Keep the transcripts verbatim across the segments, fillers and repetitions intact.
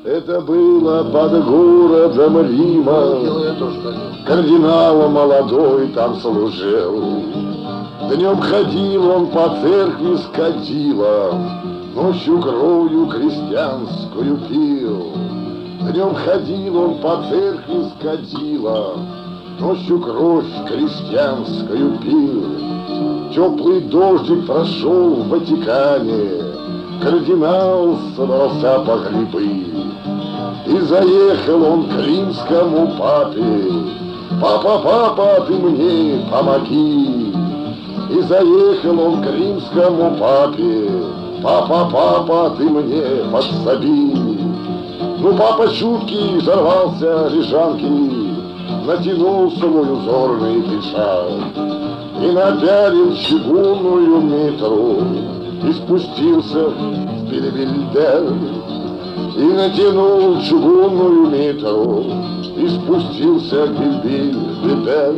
Это было под городом Рима. Кардинал молодой там служил. Днем ходил он по церкви с кадилом, ночью кровью крестьянскую пил. Днем ходил он по церкви с кадилом, ночью кровь крестьянскую пил. Теплый дождик прошел в Ватикане, кардинал собрался по грибы. И заехал он к римскому папе: «Папа, папа, ты мне помоги!» И заехал он к римскому папе: «Папа, папа, ты мне подсоби!» Ну, папа чуткий взорвался лежанки, натянул свой узорный пиджак и напялил чугунную митру и спустился в Бельведер. И натянул чугунную митру и спустился в Бельведер.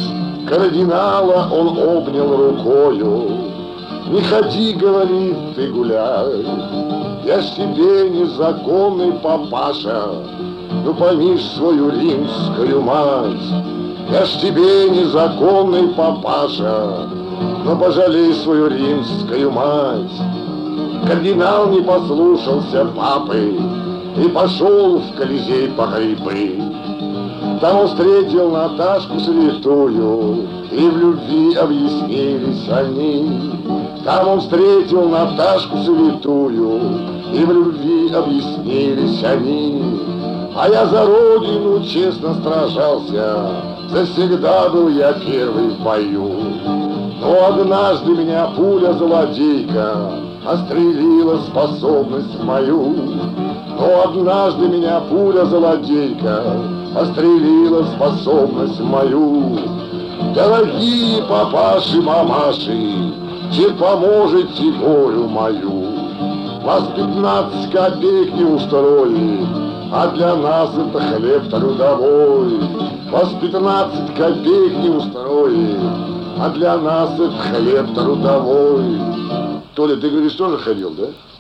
Кардинала он обнял рукою: «Не ходи, — говорит, — ты гуляй, я ж тебе незаконный папаша, ну пойми ж свою римскую мать. Я ж тебе незаконный папаша, но пожалей свою римскую мать». Кардинал не послушался папы и пошел в Колизей по грибы. Там он встретил Наташку святую, и в любви объяснились они. Там он встретил Наташку святую, и в любви объяснились они. А я за родину честно сражался, завсегда был я первый в бою. Но однажды меня пуля-злодейка острелила способность мою. Но однажды меня пуля-злодейка острелила способность мою. Дорогие папаши, мамаши, чем поможете горю мою? Вас пятнадцать копеек не устроит, а для нас это хлеб трудовой. Вас пятнадцать копеек не устроит, а для нас это хлеб трудовой. Толя, ты говоришь, тоже ходил, да?